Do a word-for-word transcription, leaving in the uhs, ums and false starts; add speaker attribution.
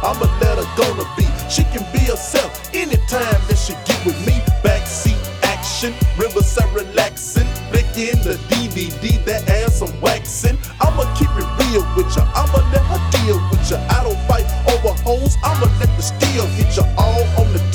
Speaker 1: I'ma let her gonna be. She can be herself anytime that she get with me. Backseat action, riverside relaxing, flicking the D V D, that ass I'm waxing. I'ma keep it real with ya, I'ma let her deal with ya. I don't fight over hoes, I'ma let the steel hit ya all on the